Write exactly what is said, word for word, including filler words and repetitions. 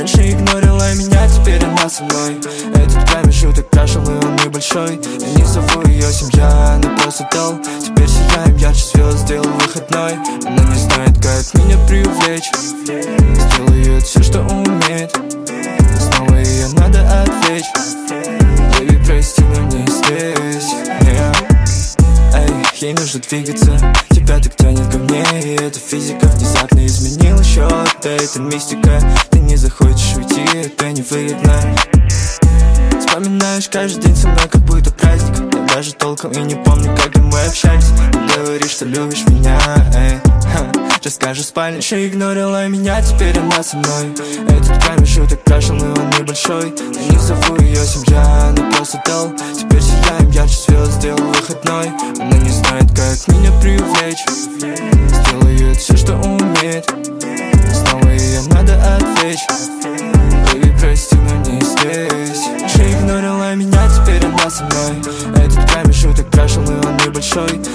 раньше игнорила меня, теперь она со мной. Этот промежуток прошел, и он небольшой. Я не зову ее семья, она просто дол. Теперь сияем ярче звезд, сделал выходной. Она не знает, как меня привлечь. Сделает все, что умеет. Снова ее надо отвлечь. Baby, прости, но не здесь, yeah. Эй, ей нужно двигаться, тебя так тянет ко мне. И эта физика внезапно изменила счет. Да это мистика, ты не захочешь уйти, это невыгодно. Вспоминаешь каждый день со мной, как будто праздник. Я даже толком и не помню, когда мы общались. Ты говоришь, что любишь меня, эй, ха. Расскажи в спальне, раньше игнорила меня, теперь она со мной. Этот промежуток прошел, и он небольшой. Я не зову ее семья, она просто дол. Теперь сияем ярче звезд, сделал выходной. Она не знает, как меня привлечь. Сделает все, что умеет. Снова ее надо отвлечь. Baby, прости, но не здесь. Раньше игнорила меня, теперь она со мной. Этот промежуток прошел, и он небольшой.